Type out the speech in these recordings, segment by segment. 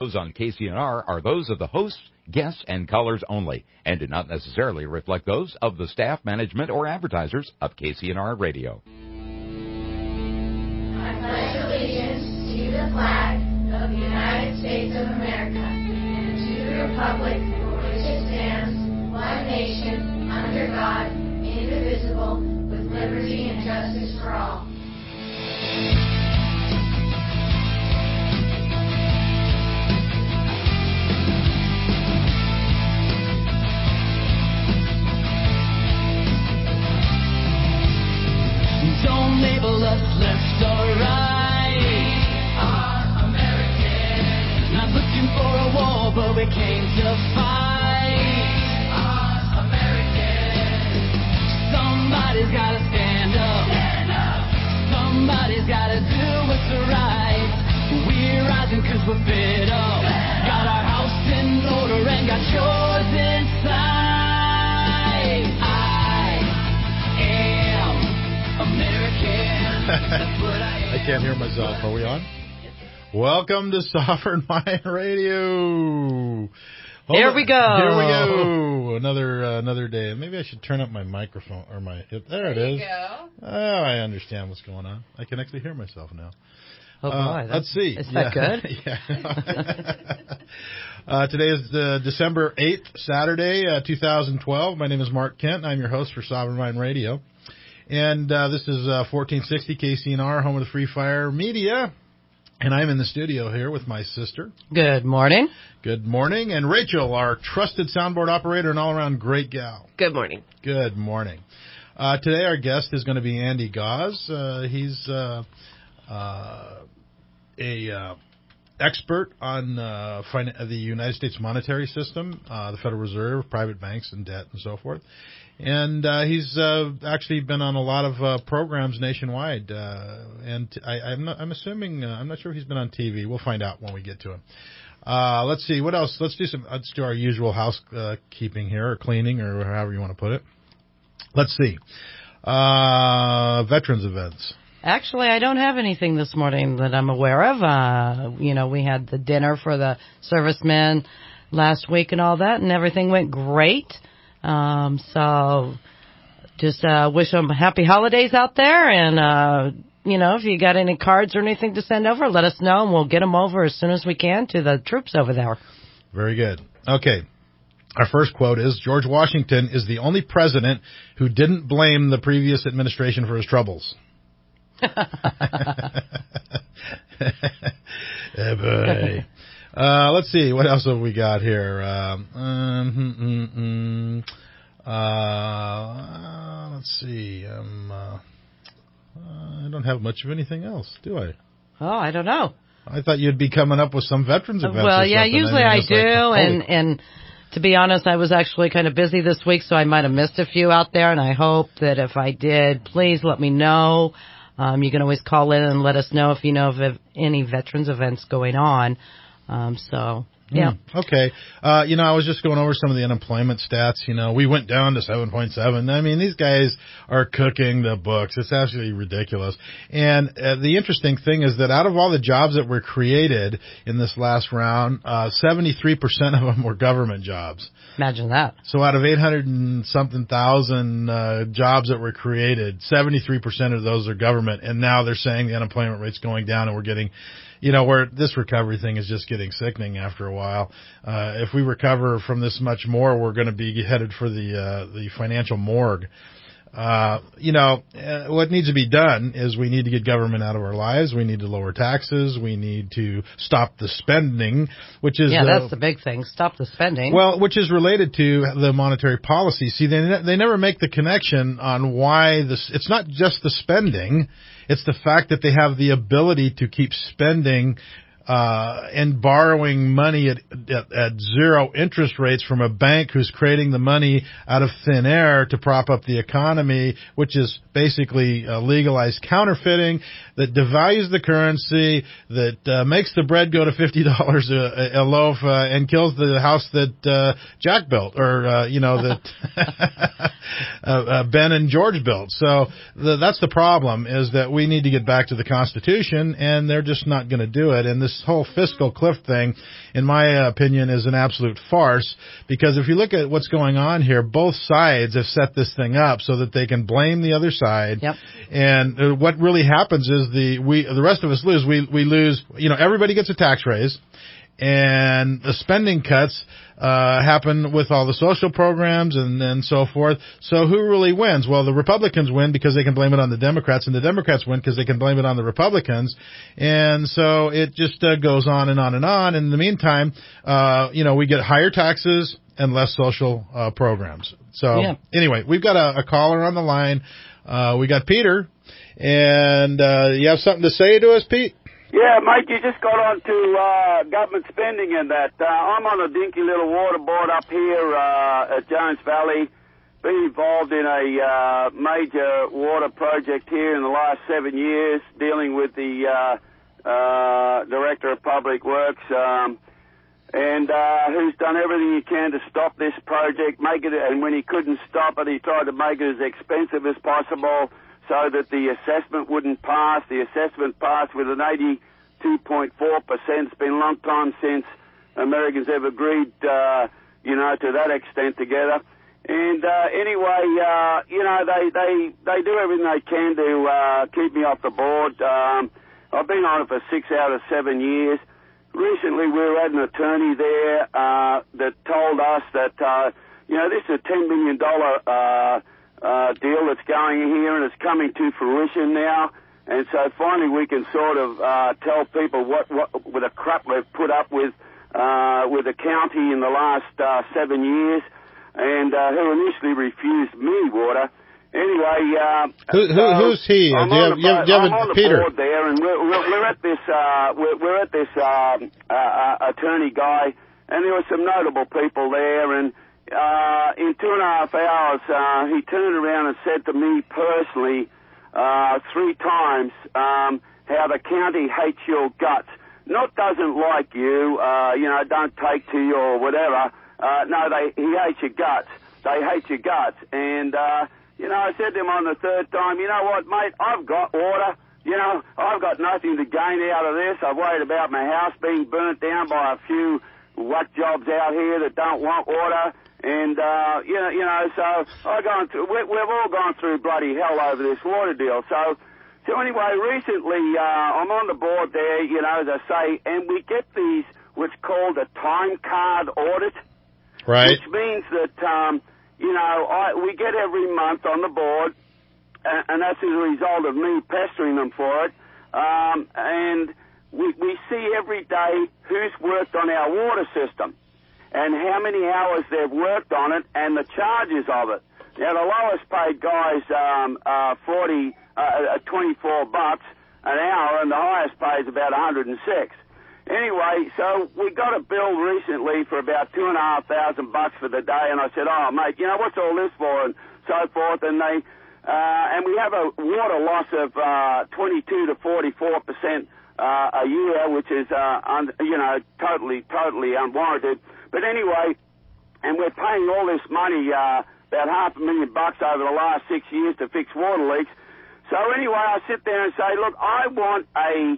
Those on KCNR are those of the hosts, guests, and callers only, and do not necessarily reflect those of the staff, management, or advertisers of KCNR Radio. I pledge allegiance to the flag of the United States of America and to the republic for which it stands, one nation, under God, indivisible, with liberty and justice for all. Don't label us left or right. We are American. Not looking for a war, but we came to fight. We are American. Somebody's gotta stand up. Stand up. Somebody's gotta do what's right. We're rising 'cause we're fed up. Got our house in order and got yours inside. I can't hear myself. Are we on? Welcome to Sovereign Mind Radio. Here we go. Here we go. Another day. Maybe I should turn up my microphone or my. There it is. Go. Oh, I understand what's going on. I can actually hear myself now. Oh boy, let's see. Is that good? Yeah. Today is December 8th, Saturday, 2012. My name is Mark Kent. I'm your host for Sovereign Mind Radio. And this is 1460 KCNR, home of the Free Fire Media. And I'm in the studio here with my sister. Good morning. Good morning. And Rachel, our trusted soundboard operator and all-around great gal. Good morning. Good morning. Today our guest is going to be Andy Gause. He's a expert on the United States monetary system, the Federal Reserve, private banks, and debt, and so forth. And he's actually been on a lot of programs nationwide. And I'm assuming I'm not sure if he's been on TV. We'll find out when we get to him. Let's see what else. Let's do our usual housekeeping here, or cleaning, or however you want to put it. Let's see. Veterans events. Actually, I don't have anything this morning that I'm aware of. We had the dinner for the servicemen last week and all that, and everything went great. So just wish them happy holidays out there. And, if you got any cards or anything to send over, let us know, and we'll get them over as soon as we can to the troops over there. Very good. Okay. Our first quote is, George Washington is the only president who didn't blame the previous administration for his troubles. Hey, boy. Let's see. What else have we got here? Let's see. I don't have much of anything else, do I? Oh, I don't know. I thought you'd be coming up with some veterans events. Well, yeah, usually I do. And to be honest, I was actually kind of busy this week, so I might have missed a few out there. And I hope that if I did, please let me know. You can always call in and let us know if you know of any veterans events going on. Yeah. Okay. I was just going over some of the unemployment stats. We went down to 7.7. I mean, these guys are cooking the books. It's absolutely ridiculous. And the interesting thing is that out of all the jobs that were created in this last round, 73% of them were government jobs. Imagine that. So out of 800 and something thousand jobs that were created, 73% of those are government. And now they're saying the unemployment rate's going down, and we're getting, where this recovery thing is just getting sickening after a while. If we recover from this much more, we're going to be headed for the financial morgue. What needs to be done is we need to get government out of our lives. We need to lower taxes. We need to stop the spending, which is... Yeah, that's the big thing. Stop the spending. Well, which is related to the monetary policy. See, they never make the connection on why this... It's not just the spending. It's the fact that they have the ability to keep spending and borrowing money at at zero interest rates from a bank who's creating the money out of thin air to prop up the economy, which is basically legalized counterfeiting that devalues the currency, that makes the bread go to $50 a loaf, and kills the house that Jack built, or that Ben and George built. So that's the problem, is that we need to get back to the Constitution, and they're just not going to do it. And this whole fiscal cliff thing, in my opinion, is an absolute farce, because if you look at what's going on here, both sides have set this thing up so that they can blame the other side. Yep. And what really happens is the rest of us lose. We lose. Everybody gets a tax raise, and the spending cuts happen with all the social programs and so forth. So who really wins? Well, the Republicans win because they can blame it on the Democrats, and the Democrats win because they can blame it on the Republicans. And so it just goes on and on and on. In the meantime, we get higher taxes and less social programs. So Anyway, we've got a caller on the line. We got Peter, and you have something to say to us, Pete? Yeah, mate, you just got on to government spending and that. I'm on a dinky little water board up here at Jones Valley. Been involved in a major water project here in the last 7 years, dealing with the Director of Public Works, and who's done everything he can to stop this project, make it, and when he couldn't stop it, he tried to make it as expensive as possible, so that the assessment wouldn't pass. The assessment passed with an 82.4%. It's been a long time since Americans have agreed, to that extent together. And anyway, they do everything they can to keep me off the board. I've been on it for 6 out of 7 years. Recently, we had an attorney there that told us that, this is a $10 million deal that's going here, and it's coming to fruition now. And so finally we can sort of tell people what with the crap we've put up with the county in the last 7 years, and who initially refused me water. Anyway, who's he? I'm on the Peter board there, and we're at this attorney guy, and there were some notable people there, and in 2.5 hours, he turned around and said to me personally 3 times how the county hates your guts. Not doesn't like you, don't take to you or whatever. No, he hates your guts. They hate your guts. And, I said to him on the 3rd time, you know what, mate, I've got water. I've got nothing to gain out of this. I've worried about my house being burnt down by a few whack jobs out here that don't want water. And, so we've all gone through bloody hell over this water deal. So anyway, recently, I'm on the board there, as I say, and we get these, what's called a time card audit. Right. Which means that, we get every month on the board, and that's as a result of me pestering them for it. And we see every day who's worked on our water system, and how many hours they've worked on it, and the charges of it. Now, the lowest paid guy's $24 an hour, and the highest paid is about 106. Anyway, so we got a bill recently for about $2,500 for the day, and I said, "Oh, mate, what's all this for?" and so forth. And they and we have a water loss of 22 to 44% a year, which is totally unwarranted. But anyway, and we're paying all this money, about $500,000 over the last 6 years to fix water leaks. So anyway, I sit there and say, look, I want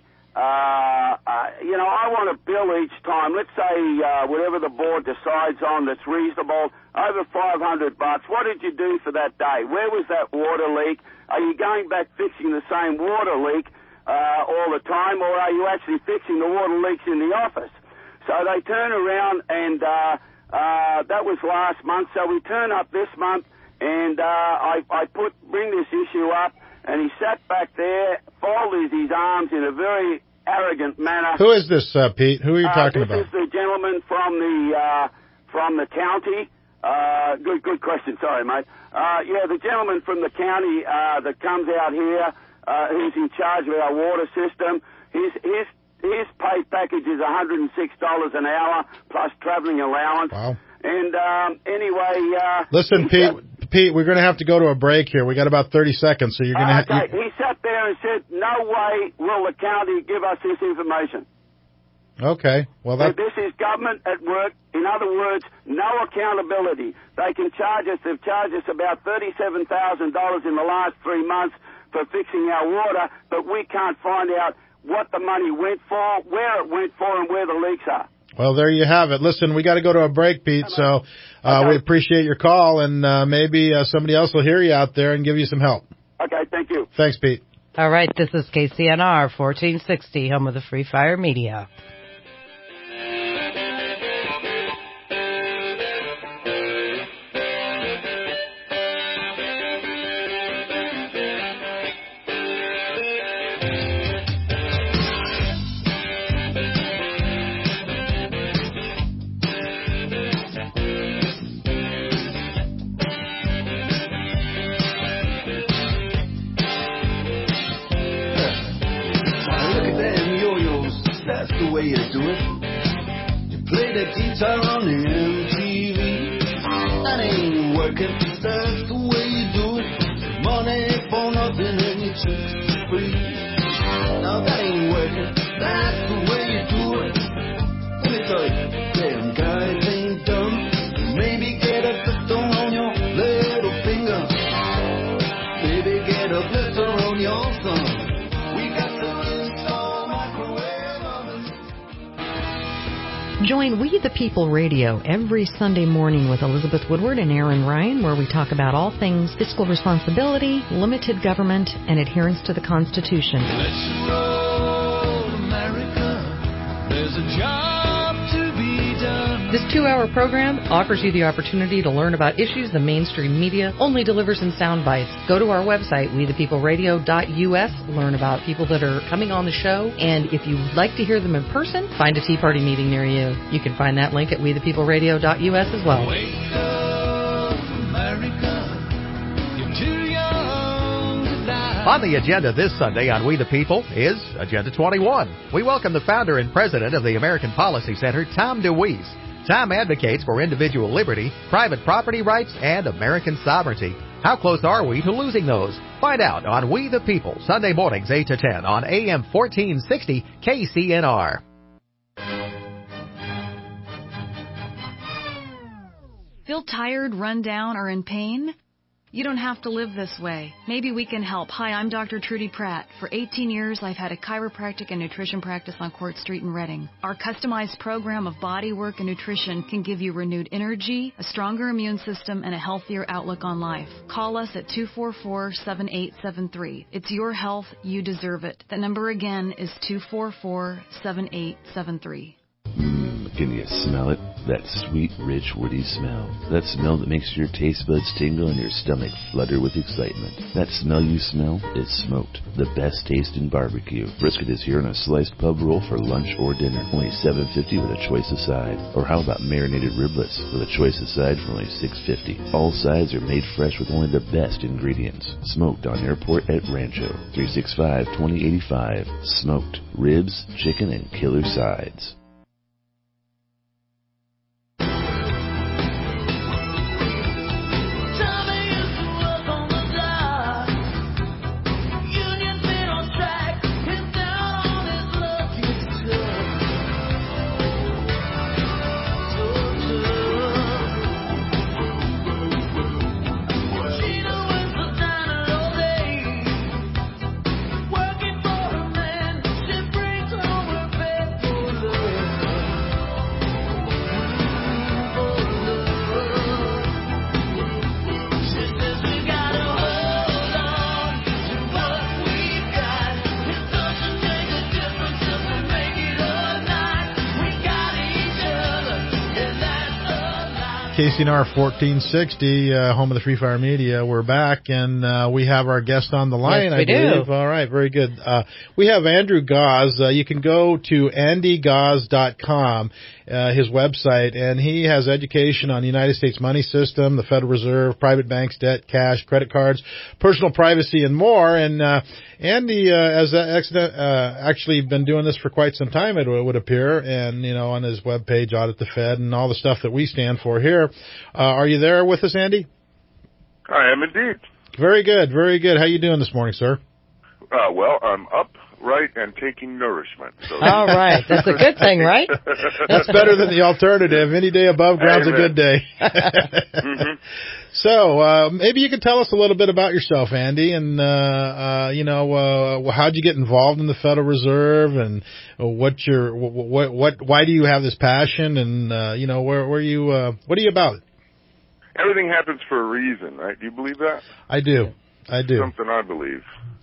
I want a bill each time. Let's say whatever the board decides on that's reasonable, over $500. What did you do for that day? Where was that water leak? Are you going back fixing the same water leak all the time, or are you actually fixing the water leaks in the office? So they turn around, and that was last month. So we turn up this month, and I bring this issue up, and he sat back there, folded his arms in a very arrogant manner. Who is this, Pete? Who are you talking about? This is the gentleman from the county. Good question. Sorry, mate. The gentleman from the county that comes out here, who's in charge of our water system. His his pay package is $106 an hour plus travelling allowance. Wow. And anyway, listen, Pete, we're going to have to go to a break here. We got about 30 seconds, so you're going to have. Okay. He sat there and said, "No way will the county give us this information." Okay. Well, this is government at work. In other words, no accountability. They can charge us. They've charged us about $37,000 in the last 3 months for fixing our water, but we can't find out what the money went for, where it went for, and where the leaks are. Well, there you have it. Listen, we got to go to a break, Pete, so we appreciate your call, and maybe somebody else will hear you out there and give you some help. Okay, thank you. Thanks, Pete. All right, this is KCNR 1460, home of the Free Fire Media. Way you do it. You play the guitar on the MTV. That ain't working. That's the way you do it. Money for nothing and your chicks for free. Now that ain't working. That's the way you do it. Let me tell you, damn guys ain't dumb. Maybe get a blister on your little finger. Maybe get a blister on your thumb. We got to install microwave ovens. Join We the People Radio every Sunday morning with Elizabeth Woodward and Aaron Ryan, where we talk about all things fiscal responsibility, limited government, and adherence to the Constitution. Let's roll, America. There's a job to be done. This 2-hour program offers you the opportunity to learn about issues the mainstream media only delivers in sound bites. Go to our website, wethepeopleradio.us, learn about people that are coming on the show, and if you'd like to hear them in person, find a Tea Party meeting near you. You can find that link at wethepeopleradio.us as well. Wake up, America. You're too young to die. On the agenda this Sunday on We the People is Agenda 21. We welcome the founder and president of the American Policy Center, Tom DeWeese. Tom advocates for individual liberty, private property rights, and American sovereignty. How close are we to losing those? Find out on We the People, Sunday mornings 8 to 10 on AM 1460 KCNR. Feel tired, run down, or in pain? You don't have to live this way. Maybe we can help. Hi, I'm Dr. Trudy Pratt. For 18 years, I've had a chiropractic and nutrition practice on Court Street in Reading. Our customized program of body work and nutrition can give you renewed energy, a stronger immune system, and a healthier outlook on life. Call us at 244-7873. It's your health. You deserve it. That number again is 244-7873. Can you smell it? That sweet, rich, woody smell. That smell that makes your taste buds tingle and your stomach flutter with excitement. That smell you smell is smoked. The best taste in barbecue. Brisket is here on a sliced pub roll for lunch or dinner. Only $7.50 with a choice of side. Or how about marinated riblets with a choice of side for only $6.50. All sides are made fresh with only the best ingredients. Smoked on Airport at Rancho. 365-2085. Smoked. Ribs, chicken, and killer sides. KCNR 1460, home of the Free Fire Media. We're back, and we have our guest on the line, yes, we I believe. do. All right, very good. We have Andrew Gause. You can go to andygause.com, his website, and he has education on the United States money system, the Federal Reserve, private banks, debt, cash, credit cards, personal privacy, and more. And Andy has actually been doing this for quite some time, it would appear, and, on his webpage, Audit the Fed, and all the stuff that we stand for here. Are you there with us, Andy? I am indeed. Very good, very good. How you doing this morning, sir? Well, I'm upright and taking nourishment. So all right. That's a good thing, right? That's better than the alternative. Any day above ground's Amen. a good day. Mm-hmm. So, maybe you could tell us a little bit about yourself, Andy, and, how'd you get involved in the Federal Reserve, and why do you have this passion, and, what are you about? Everything happens for a reason, right? Do you believe that? I do. Something I believe.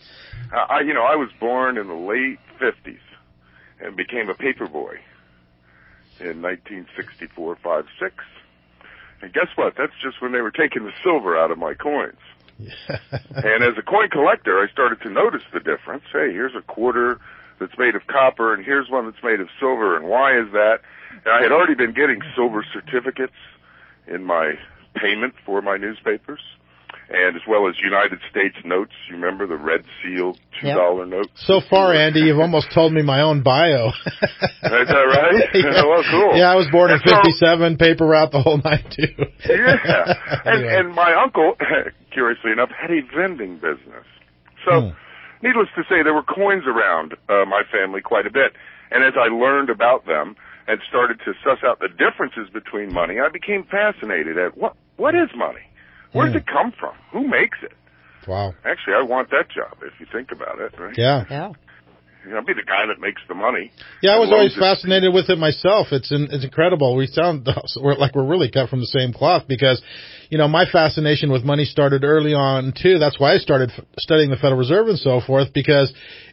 I was born in the late 50s and became a paper boy in 1964, 5, 6. And guess what? That's just when they were taking the silver out of my coins. And as a coin collector, I started to notice the difference. Hey, here's a quarter that's made of copper, and here's one that's made of silver, and why is that? And I had already been getting silver certificates in my payment for my newspapers, and as well as United States notes. You remember the red seal $2 notes? So far, Andy, you've almost told me my own bio. Is that right? Yeah. Well, cool. Yeah, I was born in 57, paper route the whole night, too. Yeah. Anyway. And my uncle, curiously enough, had a vending business. So, needless to say, there were coins around my family quite a bit. And as I learned about them and started to suss out the differences between money, I became fascinated at what is money? Where does it come from? Who makes it? Wow. Actually, I want that job, if you think about it, right? Yeah. I'll be the guy that makes the money. Yeah, I was always fascinated with it myself. It's incredible. We're really cut from the same cloth because, my fascination with money started early on too. That's why I started studying the Federal Reserve and so forth, because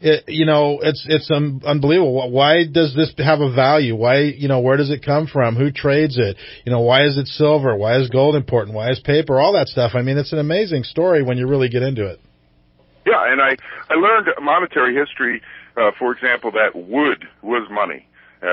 it's unbelievable. Why does this have a value? Why, where does it come from? Who trades it? Why is it silver? Why is gold important? Why is paper? All that stuff. I mean, it's an amazing story when you really get into it. Yeah, and I learned monetary history. For example, that wood was money.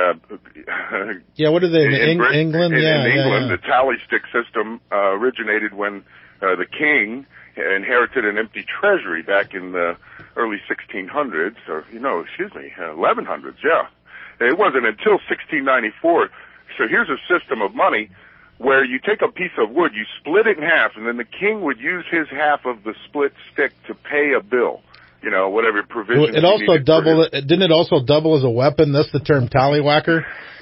What are they, in England? In England, the tally stick system originated when the king inherited an empty treasury back in the early 1600s, or, 1100s, yeah. It wasn't until 1694. So here's a system of money where you take a piece of wood, you split it in half, and then the king would use his half of the split stick to pay a bill. Whatever provision. Didn't it also double as a weapon? That's the term tallywhacker.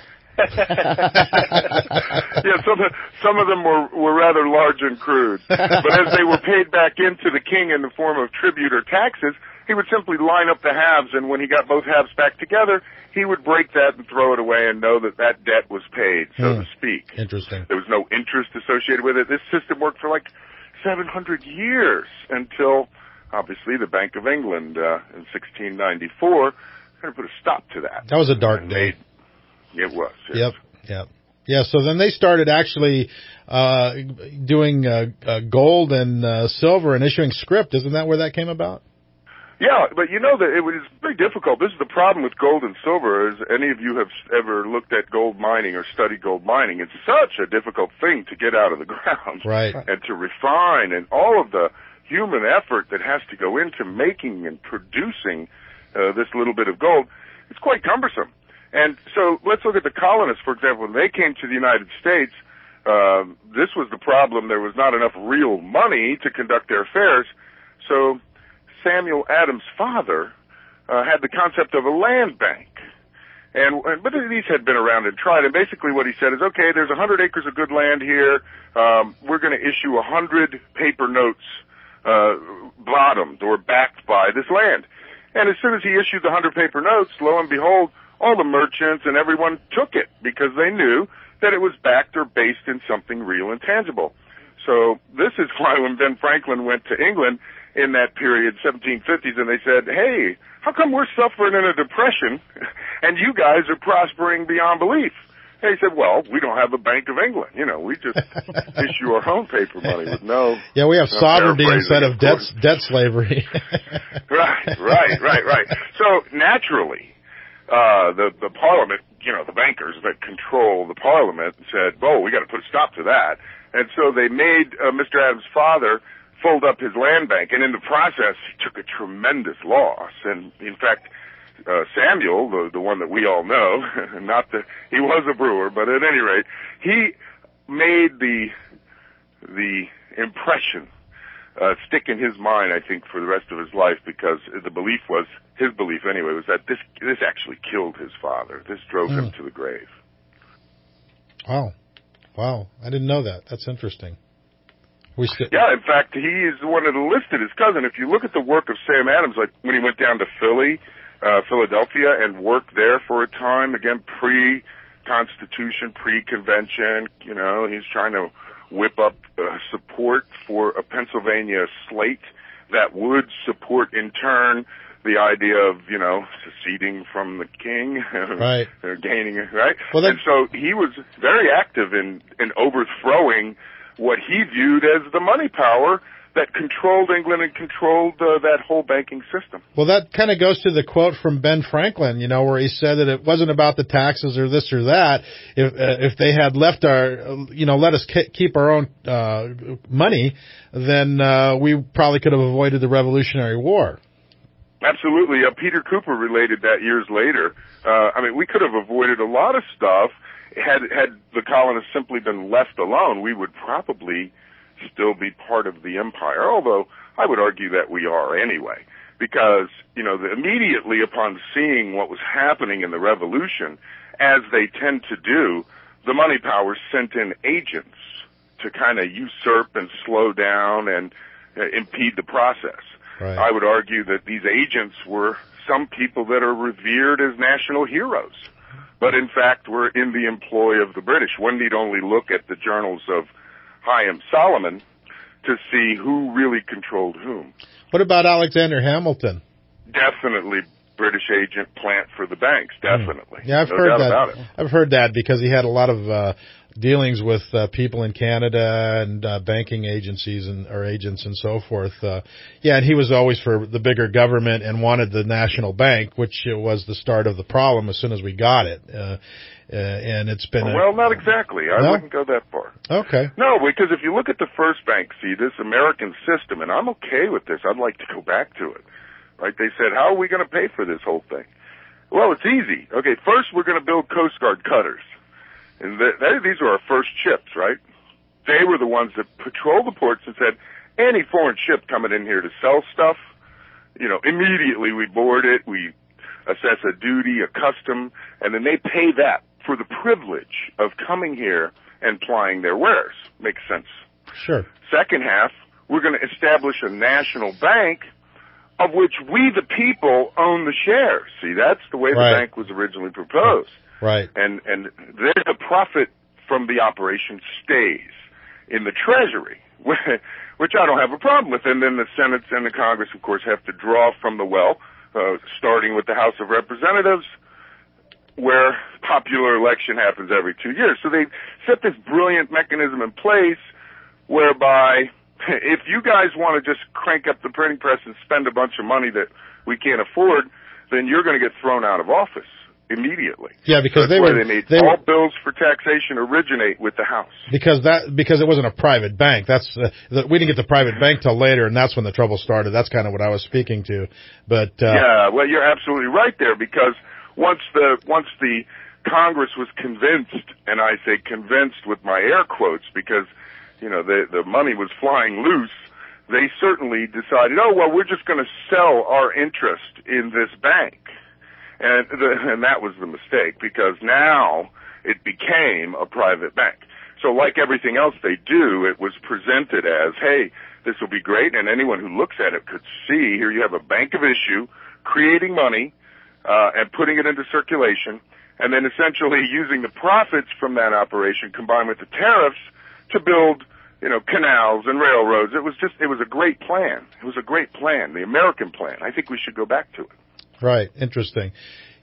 Yeah, some of them were rather large and crude. But as they were paid back into the king in the form of tribute or taxes, he would simply line up the halves, and when he got both halves back together, he would break that and throw it away and know that debt was paid, so to speak. Interesting. There was no interest associated with it. This system worked for like 700 years until, obviously, the Bank of England in 1694 kind of put a stop to that. That was a dark day. It was. Yes. Yep. Yeah, so then they started actually doing gold and silver and issuing script. Isn't that where that came about? Yeah, but that it was very difficult. This is the problem with gold and silver. As any of you have ever looked at gold mining or studied gold mining, it's such a difficult thing to get out of the ground. Right. And to refine, and all of the human effort that has to go into making and producing this little bit of gold. It's quite cumbersome. And so let's look at the colonists, for example. When they came to the United States, this was the problem. There was not enough real money to conduct their affairs. So Samuel Adams' father had the concept of a land bank. But these had been around and tried. And basically what he said is, okay, there's 100 acres of good land here. We're going to issue 100 paper notes bottomed or backed by this land. And as soon as he issued the 100 paper notes, lo and behold, all the merchants and everyone took it because they knew that it was backed or based in something real and tangible. So this is why when Ben Franklin went to England in that period, 1750s, and they said, hey, how come we're suffering in a depression and you guys are prospering beyond belief? And he said, well, we don't have a Bank of England. You know, we just issue our own paper money with no... Yeah, we have sovereignty instead of course. debt slavery. Right. So naturally, the Parliament, you know, the bankers that control the Parliament said, "Oh, we got to put a stop to that." And so they made Mr. Adams' father fold up his land bank, and in the process, he took a tremendous loss. And in fact, Samuel, the one that we all know, he was a brewer, but at any rate, he made the impression stick in his mind, I think, for the rest of his life, because the belief was, his belief anyway, was that this actually killed his father. This drove him to the grave. Wow. I didn't know that. That's interesting. Yeah, in fact, he is the one that enlisted his cousin. If you look at the work of Sam Adams, like when he went down to Philadelphia, and worked there for a time, again, pre-Constitution, pre-Convention, you know, he's trying to whip up support for a Pennsylvania slate that would support, in turn, the idea of, you know, seceding from the king, right? Gaining, right? Well, and so he was very active in overthrowing what he viewed as the money power that controlled England and controlled that whole banking system. Well, that kind of goes to the quote from Ben Franklin, you know, where he said that it wasn't about the taxes or this or that. If they had left let us keep our own money, then we probably could have avoided the Revolutionary War. Absolutely. Peter Cooper related that years later. I mean, we could have avoided a lot of stuff had the colonists simply been left alone. We would probably still be part of the empire, although I would argue that we are anyway, because, you know, immediately upon seeing what was happening in the revolution, as they tend to do, the money powers sent in agents to kind of usurp and slow down and impede the process. Right. I would argue that these agents were some people that are revered as national heroes, but in fact were in the employ of the British. One need only look at the journals of Chaim Solomon to see who really controlled whom. What about Alexander Hamilton? Definitely British agent plant for the banks, definitely. Yeah, I've heard that. I've heard that because he had a lot of dealings with people in Canada and banking agencies or agents and so forth. And he was always for the bigger government and wanted the national bank, which was the start of the problem as soon as we got it. And it's been not exactly. I wouldn't go that far. Okay. No, because if you look at the first bank, see, this American system, and I'm okay with this. I'd like to go back to it. Right? They said, how are we going to pay for this whole thing? Well, it's easy. Okay, first we're going to build Coast Guard cutters. And these are our first ships, right? They were the ones that patrolled the ports and said, any foreign ship coming in here to sell stuff, you know, immediately we board it, we assess a duty, a custom, and then they pay that for the privilege of coming here and plying their wares. Makes sense. Sure. Second half, we're going to establish a national bank of which we, the people, own the shares. See, that's the way the bank was originally proposed. Right. And then the profit from the operation stays in the Treasury, which I don't have a problem with. And then the Senate and the Congress, of course, have to draw from the well, starting with the House of Representatives, where popular election happens every 2 years. So they set this brilliant mechanism in place whereby if you guys want to just crank up the printing press and spend a bunch of money that we can't afford, then you're going to get thrown out of office immediately. Yeah, because they made all bills for taxation originate with the House. Because it wasn't a private bank. We didn't get the private bank till later, and that's when the trouble started. That's kind of what I was speaking to. But yeah, well, you're absolutely right there, because once the Congress was convinced, and I say convinced with my air quotes because, you know, the money was flying loose, they certainly decided, we're just going to sell our interest in this bank. And that was the mistake, because now it became a private bank. So like everything else they do, it was presented as, hey, this will be great, and anyone who looks at it could see, here you have a bank of issue, creating money, and putting it into circulation, and then essentially using the profits from that operation combined with the tariffs to build, you know, canals and railroads. It was a great plan. It was a great plan, the American plan. I think we should go back to it. Right. Interesting.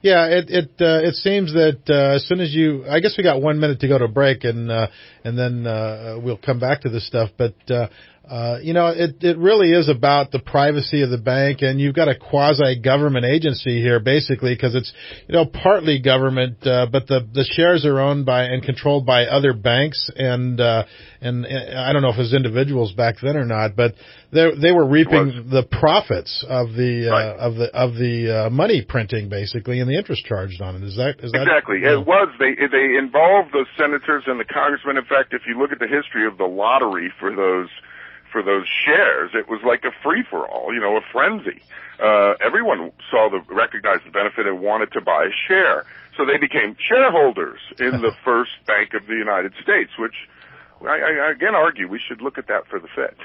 Yeah, it seems that as soon as I guess we got 1 minute to go to break, and then we'll come back to this stuff. But it really is about the privacy of the bank, and you've got a quasi-government agency here, basically, because it's partly government, but the shares are owned by and controlled by other banks, and I don't know if it was individuals back then or not, but they were reaping the profits of the money printing, basically, and the interest charged on it. Is that exactly? Yeah. It was. They involved those senators and the congressmen. In fact, if you look at the history of the lottery for those shares, it was like a free-for-all, a frenzy. Everyone recognized the benefit and wanted to buy a share. So they became shareholders in the first bank of the United States, which I again argue we should look at that for the Fed.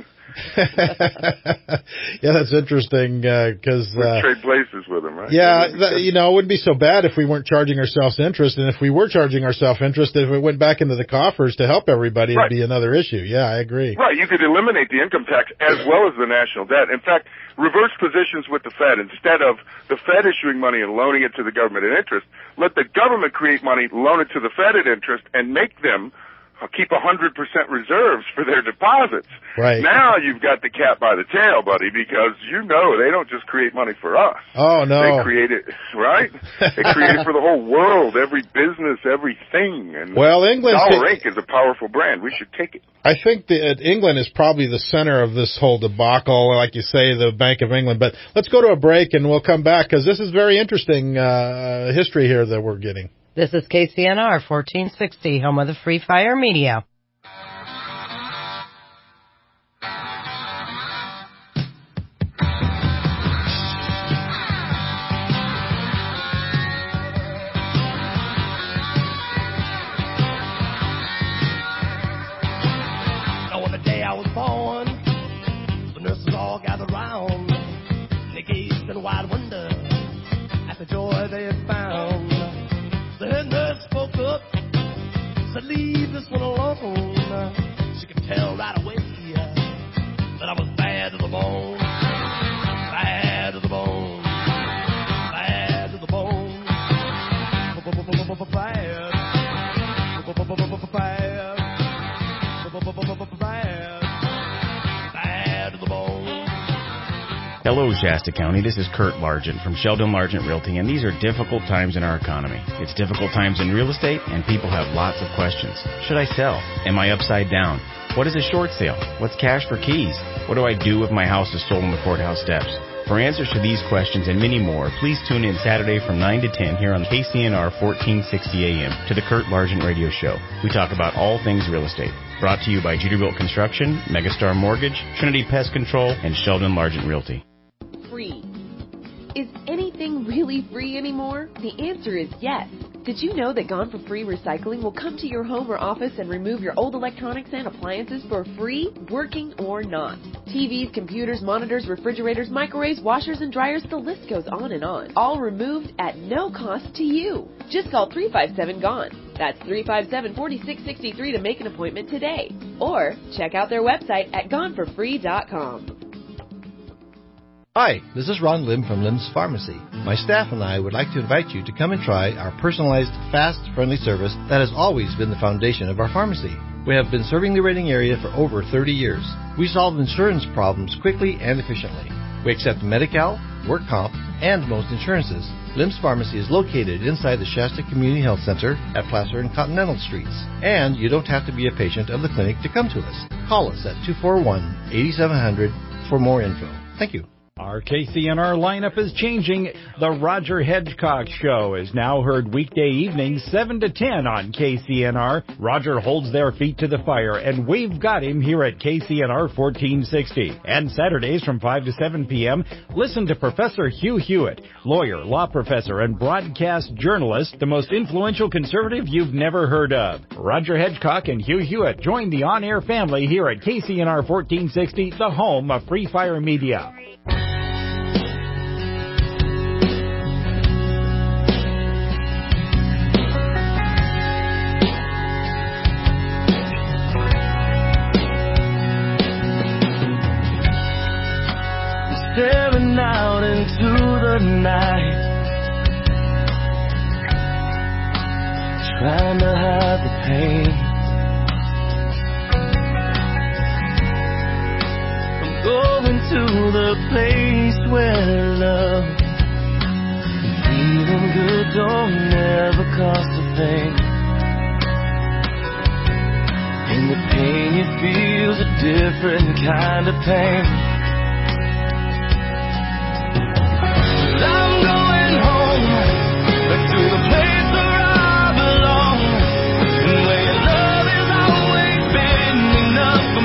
Yeah, that's interesting because trade places with them, right? Yeah, it wouldn't be so bad if we weren't charging ourselves interest, and if we were charging ourselves interest, if it went back into the coffers to help everybody, it'd be another issue. Yeah, I agree. Right, you could eliminate the income tax as well as the national debt. In fact, reverse positions with the Fed. Instead of the Fed issuing money and loaning it to the government at interest, let the government create money, loan it to the Fed at interest, and make them keep 100% reserves for their deposits. Right. Now you've got the cat by the tail, buddy, because they don't just create money for us. Oh, no. They create it, right? They create it for the whole world, every business, everything. And Dollar Inc. is a powerful brand. We should take it. I think that England is probably the center of this whole debacle, like you say, the Bank of England. But let's go to a break, and we'll come back, because this is very interesting history here that we're getting. This is KCNR 1460, home of the Free Fire Media. Now on the day I was born, the nurses all gathered round. They gazed in wide wonder at the joy they had found. The head nurse spoke up, said, "Leave this one alone." She could tell right away that I was bad to the bone, bad to the bone, bad to the bone, bad, bad to the bone. Hello, Shasta County. This is Kurt Largent from Sheldon Largent Realty, and these are difficult times in our economy. It's difficult times in real estate, and people have lots of questions. Should I sell? Am I upside down? What is a short sale? What's cash for keys? What do I do if my house is sold on the courthouse steps? For answers to these questions and many more, please tune in Saturday from 9 to 10 here on KCNR 1460 AM to the Kurt Largent Radio Show. We talk about all things real estate. Brought to you by Jeterbilt Construction, Megastar Mortgage, Trinity Pest Control, and Sheldon Largent Realty. Free. Is anything really free anymore? The answer is yes. Did you know that Gone for Free Recycling will come to your home or office and remove your old electronics and appliances for free, working or not? TVs, computers, monitors, refrigerators, microwaves, washers, and dryers, the list goes on and on. All removed at no cost to you. Just call 357-GONE. That's 357-4663 to make an appointment today. Or check out their website at goneforfree.com. Hi, this is Ron Lim from Lim's Pharmacy. My staff and I would like to invite you to come and try our personalized, fast, friendly service that has always been the foundation of our pharmacy. We have been serving the Reading area for over 30 years. We solve insurance problems quickly and efficiently. We accept Medi-Cal, work comp, and most insurances. Lim's Pharmacy is located inside the Shasta Community Health Center at Placer and Continental Streets. And you don't have to be a patient of the clinic to come to us. Call us at 241-8700 for more info. Thank you. Our KCNR lineup is changing. The Roger Hedgecock Show is now heard weekday evenings 7 to 10 on KCNR. Roger holds their feet to the fire, and we've got him here at KCNR 1460. And Saturdays from 5 to 7 p.m., listen to Professor Hugh Hewitt, lawyer, law professor, and broadcast journalist, the most influential conservative you've never heard of. Roger Hedgecock and Hugh Hewitt join the on-air family here at KCNR 1460, the home of Free Fire Media. Staring out into the night, pain. I'm going to the place where love and feeling good don't never cost a thing. And the pain you feel's a different kind of pain. I'm going home, back to the place where I belong, and where your love has always been enough for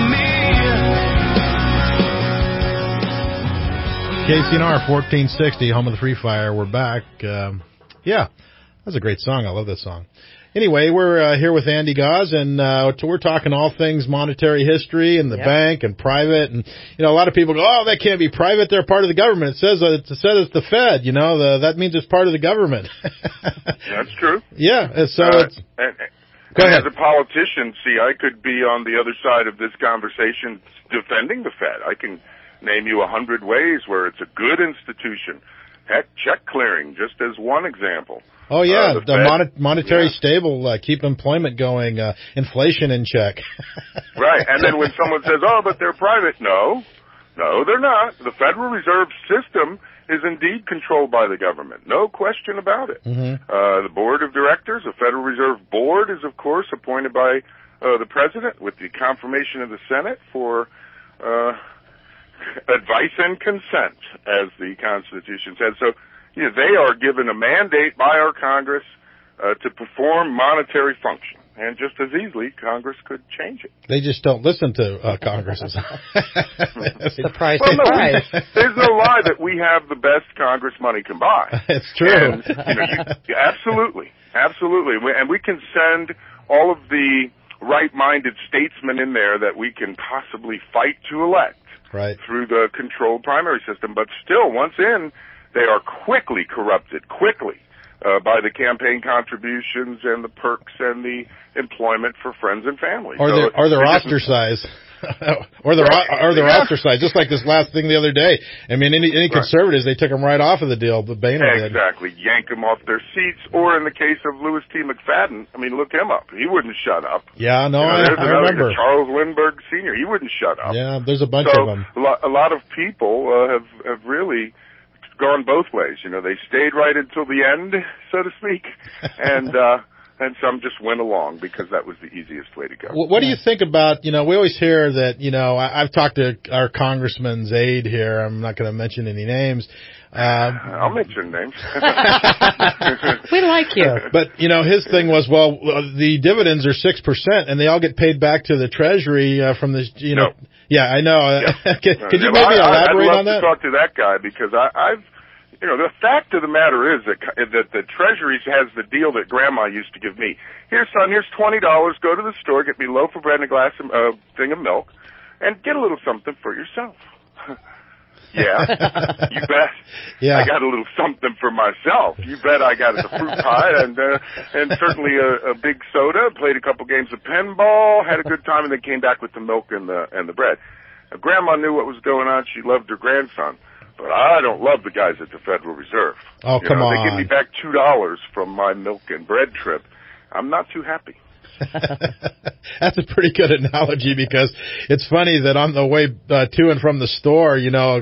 me. KCNR 1460, home of the Free Fire. We're back. Yeah, that's a great song. I love that song. Anyway, we're here with Andy Gause, and we're talking all things monetary history and the bank and private. And a lot of people go, "Oh, that can't be private. They're part of the government." It says it's the Fed. That means it's part of the government. That's true. Yeah. So it's. Go ahead. As a politician, I could be on the other side of this conversation defending the Fed. I can name you 100 ways where it's a good institution. Heck, check clearing, just as one example. Oh, yeah, monetary stable, keep employment going, inflation in check. Right, and then when someone says, "Oh, but they're private," no, they're not. The Federal Reserve System is indeed controlled by the government, no question about it. Mm-hmm. The Board of Directors, the Federal Reserve Board, is, of course, appointed by the President with the confirmation of the Senate for advice and consent, as the Constitution says. So, they are given a mandate by our Congress to perform monetary function. And just as easily, Congress could change it. They just don't listen to Congresses. Surprise, well, surprise. No, there's no lie that we have the best Congress money can buy. It's true. And, absolutely. And we can send all of the right-minded statesmen in there that we can possibly fight to elect through the controlled primary system. But still, once in, they are quickly corrupted, by the campaign contributions and the perks and the employment for friends and family. Or they're ostracized. or they're ostracized, just like this last thing the other day. I mean, any conservatives, they took them right off of the deal, but Boehner did. Exactly. Yank them off their seats. Or in the case of Louis T. McFadden, look him up. He wouldn't shut up. Yeah, no, I remember. Charles Lindbergh Sr., he wouldn't shut up. Yeah, there's a bunch of them. A lot of people have really gone both ways. They stayed right until the end, so to speak, and some just went along because that was the easiest way to go. What do you think about, we always hear that, I've talked to our congressman's aide here. I'm not going to mention any names. I'll mention names. We like you. But, his thing was, the dividends are 6%, and they all get paid back to the Treasury from the, No. Yeah, I know. Yeah. Could you maybe elaborate on that? I'd love to talk to that guy because the fact of the matter is that the Treasury has the deal that Grandma used to give me. Here, son, here's $20. Go to the store, get me a loaf of bread and a glass of thing of milk, and get a little something for yourself. Yeah, you bet. Yeah. I got a little something for myself. You bet I got a fruit pie and certainly a big soda. Played a couple games of pinball, had a good time, and then came back with the milk and the bread. Now, Grandma knew what was going on. She loved her grandson, but I don't love the guys at the Federal Reserve. Oh, come on! They give me back $2 from my milk and bread trip. I'm not too happy. That's a pretty good analogy because it's funny that on the way to and from the store,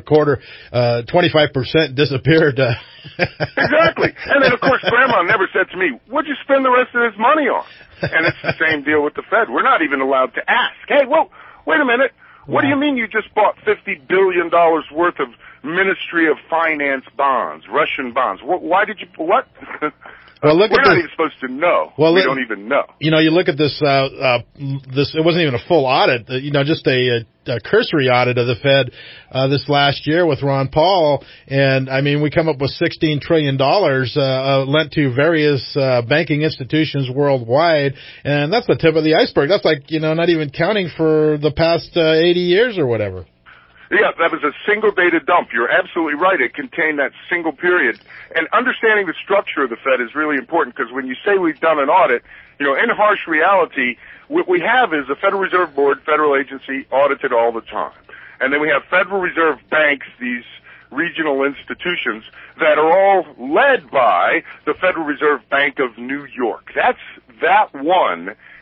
25% disappeared. Exactly. And then, of course, Grandma never said to me, "What'd you spend the rest of this money on?" And it's the same deal with the Fed. We're not even allowed to ask. Hey, wait a minute. What do you mean you just bought $50 billion worth of Ministry of Finance bonds, Russian bonds? Why did you, what? Well, we're not even supposed to know. Well, we don't even know. You look at this, it wasn't even a full audit, just a cursory audit of the Fed, this last year with Ron Paul. And we come up with $16 trillion, lent to various, banking institutions worldwide. And that's the tip of the iceberg. That's like, not even counting for the past, 80 years or whatever. Yeah, that was a single data dump. You're absolutely right. It contained that single period. And understanding the structure of the Fed is really important because when you say we've done an audit, in harsh reality, what we have is the Federal Reserve Board, federal agency, audited all the time. And then we have Federal Reserve banks, these regional institutions that are all led by the Federal Reserve Bank of New York. That one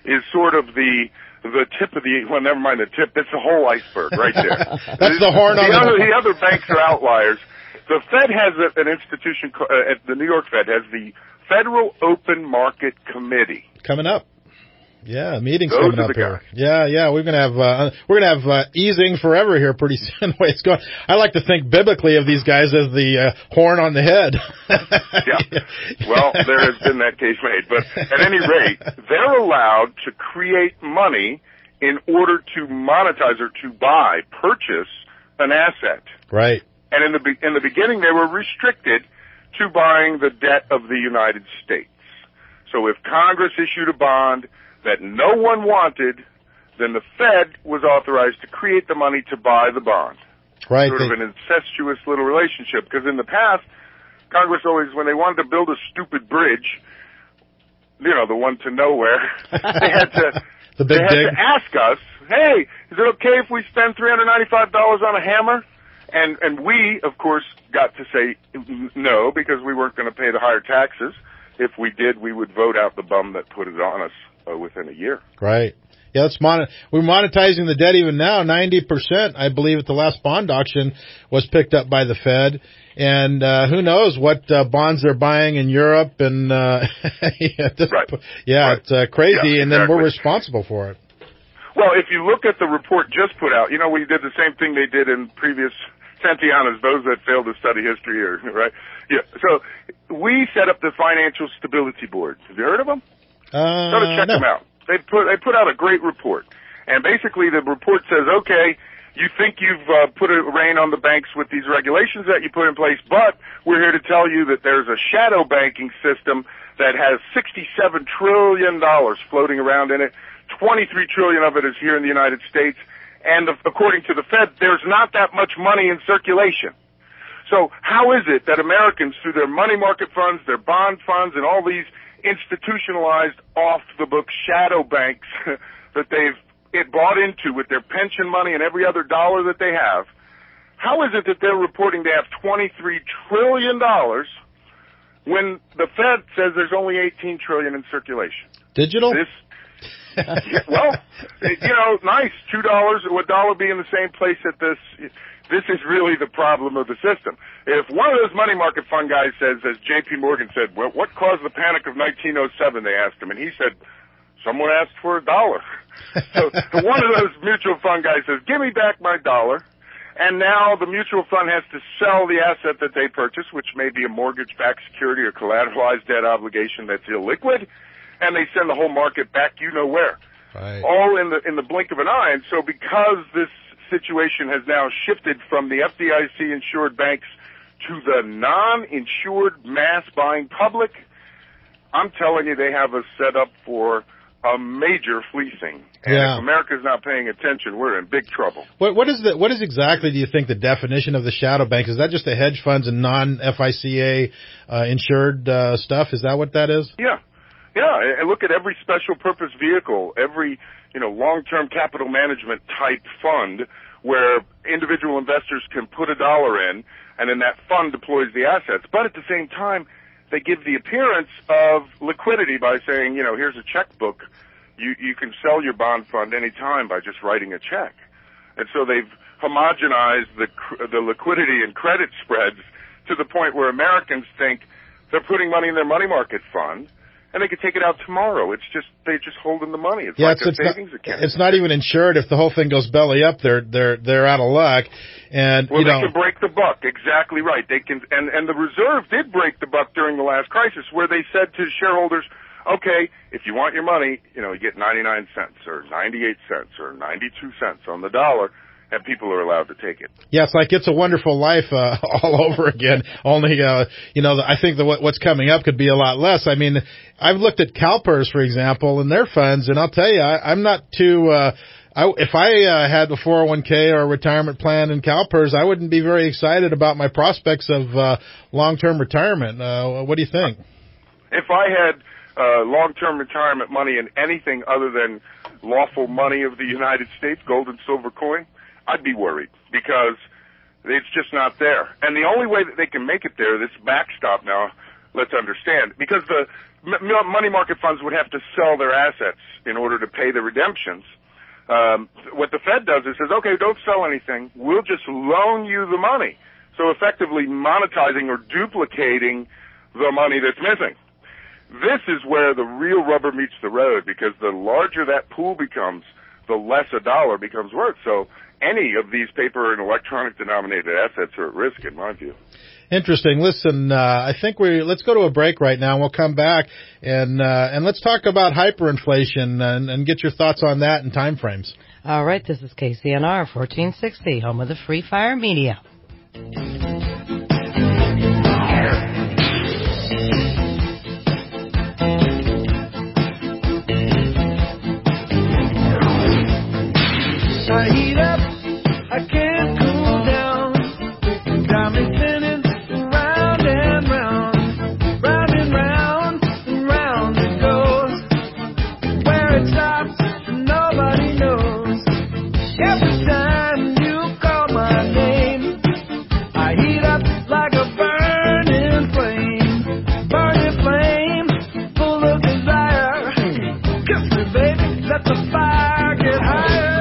is sort of the tip of the, well, never mind the tip, that's the whole iceberg right there. That's the horn on the other banks are outliers. The Fed has an institution, the New York Fed has the Federal Open Market Committee. Coming up. Yeah, meeting's Those coming are up the here. guys. Yeah, we're gonna have easing forever here pretty soon. The way it's going, I like to think biblically of these guys as the horn on the head. Yeah. Well, there has been that case made, but at any rate, they're allowed to create money in order to monetize or to purchase an asset. Right. And in the beginning, they were restricted to buying the debt of the United States. So if Congress issued a bond that no one wanted, then the Fed was authorized to create the money to buy the bond. Right. Sort of an incestuous little relationship, because in the past, Congress always, when they wanted to build a stupid bridge, the one to nowhere, they had to ask us, hey, is it okay if we spend $395 on a hammer? And we, of course, got to say no, because we weren't going to pay the higher taxes. If we did, we would vote out the bum that put it on us within a year. Right. Yeah, we're monetizing the debt even now. 90%, I believe, at the last bond auction was picked up by the Fed. And who knows what bonds they're buying in Europe. And right. It's crazy. Yeah, and then we're responsible for it. Well, if you look at the report just put out, we did the same thing they did in previous Santianas, those that failed to study history, right? Yeah. So we set up the Financial Stability Board. Have you heard of them? Go to check them out. They put out a great report, and basically the report says, okay, you think you've put a rein on the banks with these regulations that you put in place, but we're here to tell you that there's a shadow banking system that has $67 trillion floating around in it. 23 trillion of it is here in the United States. And according to the Fed, there's not that much money in circulation. So how is it that Americans, through their money market funds, their bond funds, and all these institutionalized, off-the-book shadow banks that they've bought into with their pension money and every other dollar that they have, how is it that they're reporting they have $23 trillion when the Fed says there's only $18 trillion in circulation? Digital? Well, nice. $2 would dollar be in the same place at this. This is really the problem of the system. If one of those money market fund guys says, as J.P. Morgan said, well, what caused the panic of 1907, they asked him, and he said, someone asked for $1. So one of those mutual fund guys says, give me back my $1. And now the mutual fund has to sell the asset that they purchased, which may be a mortgage-backed security or collateralized debt obligation that's illiquid, and they send the whole market back where. Right. All in the blink of an eye. And so because this situation has now shifted from the FDIC-insured banks to the non-insured mass-buying public, I'm telling you they have us set up for a major fleecing. And if America's not paying attention, we're in big trouble. What is exactly, do you think, the definition of the shadow banks? Is that just the hedge funds and non-FICA insured stuff? Is that what that is? Yeah. Yeah, and look at every special purpose vehicle, every, long-term capital management type fund where individual investors can put $1 in, and then that fund deploys the assets. But at the same time, they give the appearance of liquidity by saying, here's a checkbook. You can sell your bond fund any time by just writing a check. And so they've homogenized the liquidity and credit spreads to the point where Americans think they're putting money in their money market fund, and they could take it out tomorrow. They're just holding the money. It's like a savings account. It's not even insured. If the whole thing goes belly up, they're out of luck. And they can break the buck. Exactly right. They can, and the Reserve did break the buck during the last crisis, where they said to shareholders, okay, if you want your money, you get 99 cents or 98 cents or 92 cents on the dollar, and people are allowed to take it. Yeah, it's like It's a Wonderful Life all over again. Only, I think what's coming up could be a lot less. I mean, I've looked at CalPERS, for example, and their funds, and I'll tell you, I'm not too. If I had a 401k or a retirement plan in CalPERS, I wouldn't be very excited about my prospects of long-term retirement. What do you think? If I had long-term retirement money in anything other than lawful money of the United States, gold and silver coin, I'd be worried because it's just not there. And the only way that they can make it there, this backstop now, let's understand, because money market funds would have to sell their assets in order to pay the redemptions. What the Fed does is says, okay, don't sell anything. We'll just loan you the money. So effectively monetizing or duplicating the money that's missing. This is where the real rubber meets the road, because the larger that pool becomes, the less a dollar becomes worth. So any of these paper and electronic denominated assets are at risk, in my view. Interesting. Listen, I think let's go to a break right now, and we'll come back and let's talk about hyperinflation and get your thoughts on that and time frames. All right, this is KCNR 1460, home of the Free Fire Media. I heat up, I can't cool down. Got me spinning round and round, round and round, and round it goes. Where it stops, nobody knows. Every time you call my name, I heat up like a burning flame, full of desire. Kiss me, baby, let the fire get higher.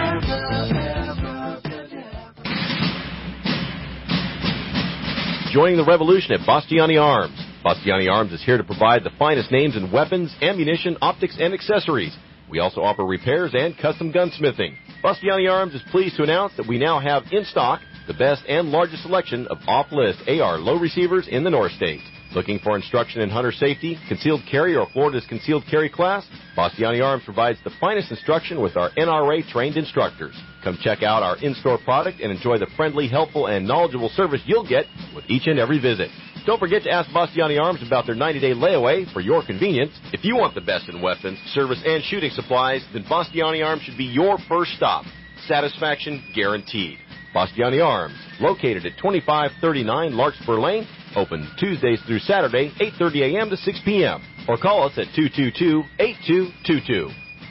Joining the revolution at Bastiani Arms. Bastiani Arms is here to provide the finest names in weapons, ammunition, optics, and accessories. We also offer repairs and custom gunsmithing. Bastiani Arms is pleased to announce that we now have in stock the best and largest selection of off-list AR low receivers in the North States. Looking for instruction in hunter safety, concealed carry, or Florida's concealed carry class? Bastiani Arms provides the finest instruction with our NRA-trained instructors. Come check out our in-store product and enjoy the friendly, helpful, and knowledgeable service you'll get with each and every visit. Don't forget to ask Bastiani Arms about their 90-day layaway for your convenience. If you want the best in weapons, service, and shooting supplies, then Bastiani Arms should be your first stop. Satisfaction guaranteed. Bastiani Arms, located at 2539 Larkspur Lane, open Tuesdays through Saturday, 8:30 a.m. to 6 p.m. Or call us at 222-8222.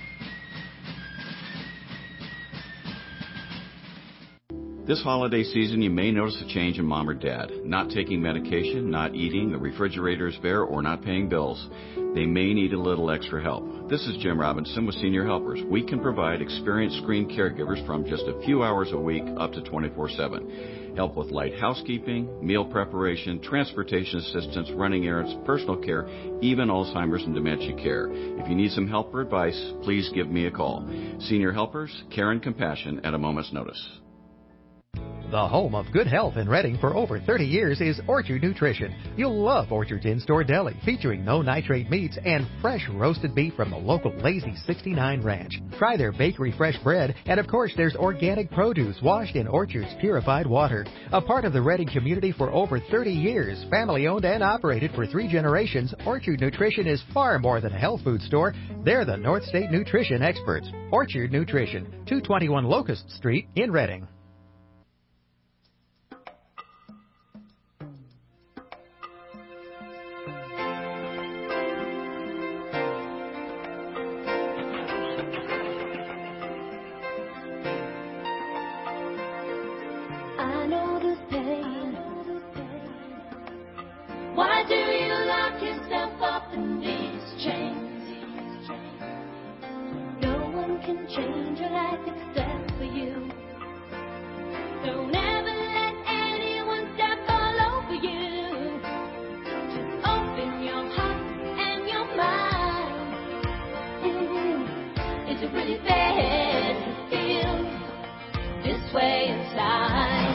This holiday season, you may notice a change in mom or dad. Not taking medication, not eating, the refrigerator is bare, or not paying bills. They may need a little extra help. This is Jim Robinson with Senior Helpers. We can provide experienced screen caregivers from just a few hours a week up to 24/7. Help with light housekeeping, meal preparation, transportation assistance, running errands, personal care, even Alzheimer's and dementia care. If you need some help or advice, please give me a call. Senior Helpers, care and compassion at a moment's notice. The home of good health in Reading for over 30 years is Orchard Nutrition. You'll love Orchard's in-store deli, featuring no nitrate meats and fresh roasted beef from the local Lazy 69 Ranch. Try their bakery fresh bread, and of course there's organic produce washed in Orchard's purified water. A part of the Reading community for over 30 years, family-owned and operated for 3 generations, Orchard Nutrition is far more than a health food store. They're the North State nutrition experts. Orchard Nutrition, 221 Locust Street in Reading. Why do you lock yourself up in these chains? No one can change your life except for you. Don't ever let anyone step all over you. Just open your heart and your mind. Is it really fair to feel this way inside?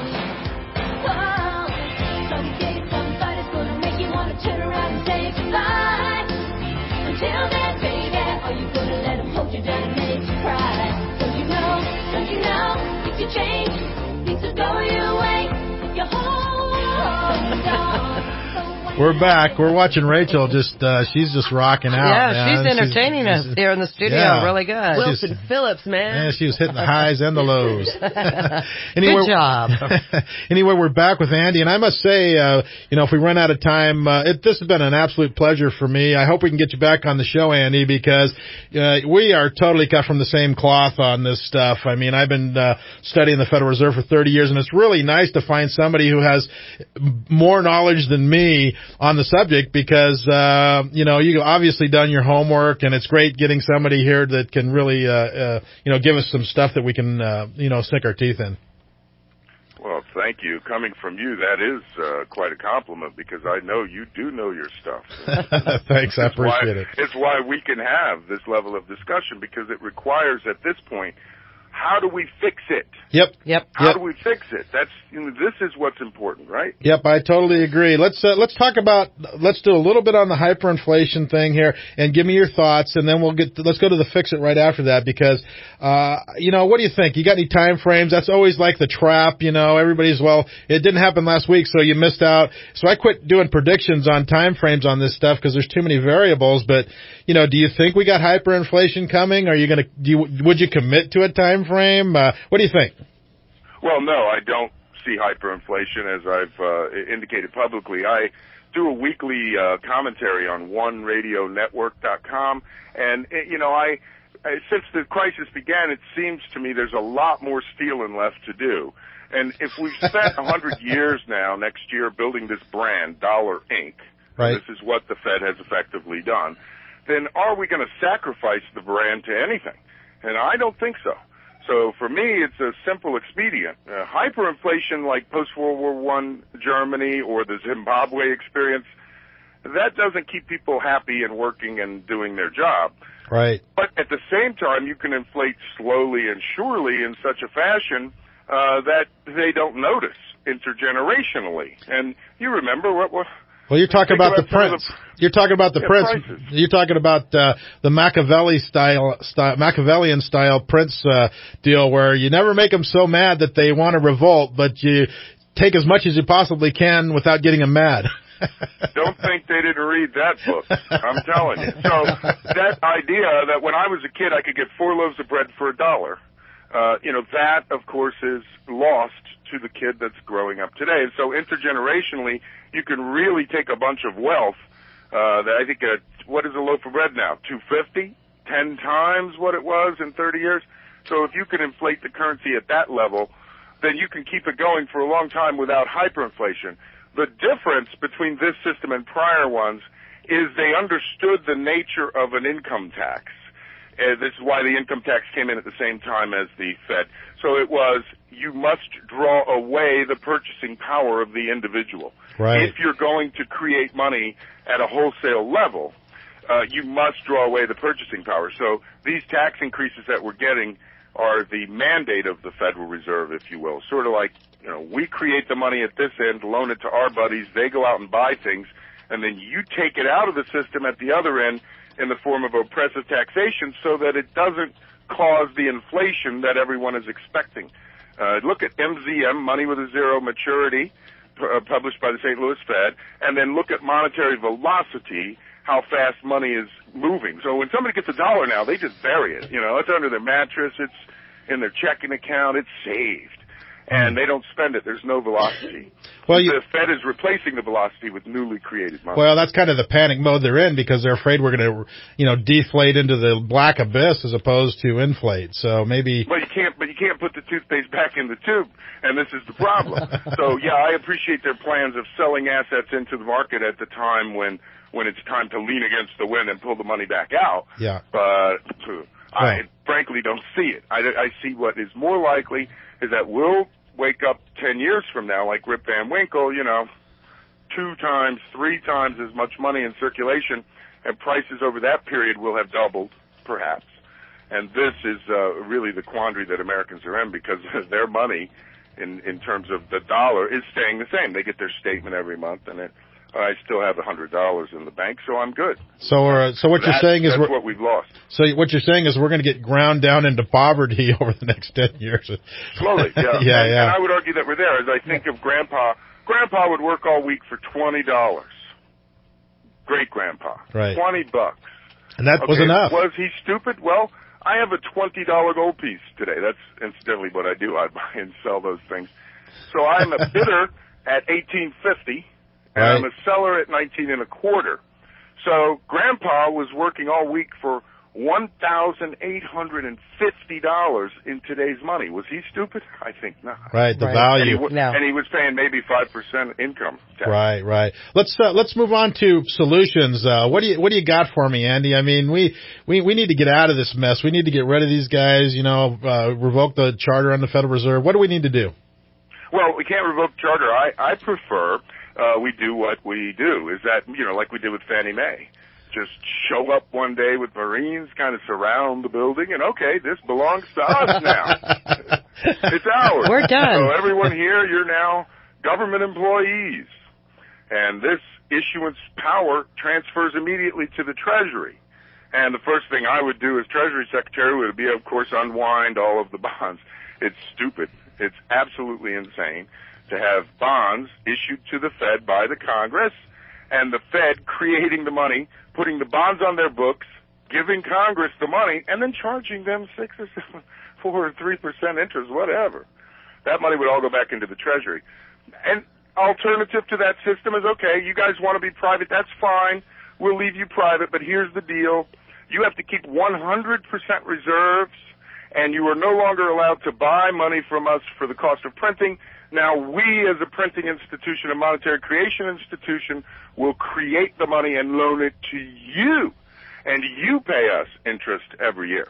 Turn around and say goodbye. Until then, baby, are you gonna let him hold you down and make you cry? Don't you know, if you change, things will go your way. If you hold on. We're back. We're watching Rachel. She's just rocking out. Yeah, man. she's entertaining us here in the studio. Yeah. Really good. Wilson Phillips, man. Yeah, she was hitting the highs and the lows. Good job. Anyway, we're back with Andy, and I must say, if we run out of time, this has been an absolute pleasure for me. I hope we can get you back on the show, Andy, because we are totally cut from the same cloth on this stuff. I mean, I've been studying the Federal Reserve for 30 years, and it's really nice to find somebody who has more knowledge than me on the subject because, you've obviously done your homework, and it's great getting somebody here that can really, give us some stuff that we can, sink our teeth in. Well, thank you. Coming from you, that is quite a compliment because I know you do know your stuff. Thanks, I appreciate it. It's why we can have this level of discussion because it requires at this point, how do we fix it? Yep. How do we fix it? This is what's important, right? Yep, I totally agree. Let's do a little bit on the hyperinflation thing here and give me your thoughts, and then let's go to the fix it right after that because, what do you think? You got any time frames? That's always like the trap, everybody's, it didn't happen last week, so you missed out. So I quit doing predictions on time frames on this stuff because there's too many variables, but, do you think we got hyperinflation coming? Would you commit to a time frame? What do you think? Well, no, I don't see hyperinflation as I've indicated publicly. I do a weekly commentary on OneRadioNetwork.com, and since the crisis began, it seems to me there's a lot more stealing left to do. And if we've spent 100 years now, next year, building this brand, Dollar Inc., right. This is what the Fed has effectively done, then are we going to sacrifice the brand to anything? And I don't think so. So for me, it's a simple expedient. Hyperinflation like post-World War I Germany or the Zimbabwe experience, that doesn't keep people happy and working and doing their job. Right. But at the same time, you can inflate slowly and surely in such a fashion that they don't notice intergenerationally. And you remember what well, you're talking about the prince. You're talking about the prince. Prices. You're talking about the Machiavellian style prince deal, where you never make them so mad that they want to revolt, but you take as much as you possibly can without getting them mad. Don't think they didn't read that book. I'm telling you. So that idea that when I was a kid I could get 4 loaves of bread for $1, that of course is lost to the kid that's growing up today. And so intergenerationally, you can really take a bunch of wealth. That I think, what is a loaf of bread now? $2.50, 10 times what it was in 30 years. So if you can inflate the currency at that level, then you can keep it going for a long time without hyperinflation. The difference between this system and prior ones is they understood the nature of an income tax. This is why the income tax came in at the same time as the Fed. So it was, you must draw away the purchasing power of the individual. Right. If you're going to create money at a wholesale level, you must draw away the purchasing power. So these tax increases that we're getting are the mandate of the Federal Reserve, if you will. Sort of like, we create the money at this end, loan it to our buddies, they go out and buy things, and then you take it out of the system at the other end in the form of oppressive taxation so that it doesn't cause the inflation that everyone is expecting. Look at MZM, money with a zero maturity, published by the St. Louis Fed, and then look at monetary velocity, how fast money is moving. So when somebody gets $1 now, they just bury it. It's under their mattress, it's in their checking account, it's saved. And they don't spend it. There's no velocity. Well, the Fed is replacing the velocity with newly created money. Well, that's kind of the panic mode they're in because they're afraid we're going to, deflate into the black abyss as opposed to inflate. So maybe. But you can't put the toothpaste back in the tube, and this is the problem. So yeah, I appreciate their plans of selling assets into the market at the time when it's time to lean against the wind and pull the money back out. Yeah. But I frankly don't see it. I see what is more likely is that we'll wake up 10 years from now, like Rip Van Winkle, 2 times, 3 times as much money in circulation, and prices over that period will have doubled, perhaps. And this is really the quandary that Americans are in because their money, in terms of the dollar, is staying the same. They get their statement every month, and I still have $100 in the bank, so I'm good. So what you're saying is that's what we've lost. So what you're saying is we're going to get ground down into poverty over the next 10 years. Slowly, yeah. Yeah. And I would argue that we're there. As I think of Grandpa would work all week for $20. Great Grandpa. Right. $20. And that was enough. Was he stupid? Well, I have a $20 gold piece today. That's incidentally what I do. I buy and sell those things. So I'm a bidder at $18.50. And I'm a seller at 19 1/4. So Grandpa was working all week for $1,850 in today's money. Was he stupid? I think not. Right, the value. And he was paying maybe 5% income tax. Right. Let's move on to solutions. What do you got for me, Andy? I mean, we need to get out of this mess. We need to get rid of these guys. Revoke the charter on the Federal Reserve. What do we need to do? Well, we can't revoke the charter. I prefer we do what we do. Is that like we did with Fannie Mae. Just show up one day with Marines, kind of surround the building, and okay, this belongs to us now. It's ours. We're done. So everyone here, you're now government employees. And this issuance power transfers immediately to the Treasury. And the first thing I would do as Treasury Secretary would be, of course, unwind all of the bonds. It's stupid. It's absolutely insane to have bonds issued to the Fed by the Congress and the Fed creating the money, putting the bonds on their books, giving Congress the money, and then charging them 6 or 7, 4 or 3% interest, whatever. That money would all go back into the Treasury. And alternative to that system is, okay, you guys want to be private, that's fine. We'll leave you private, but here's the deal. You have to keep 100% reserves, and you are no longer allowed to buy money from us for the cost of printing. Now, we as a printing institution, a monetary creation institution, will create the money and loan it to you, and you pay us interest every year.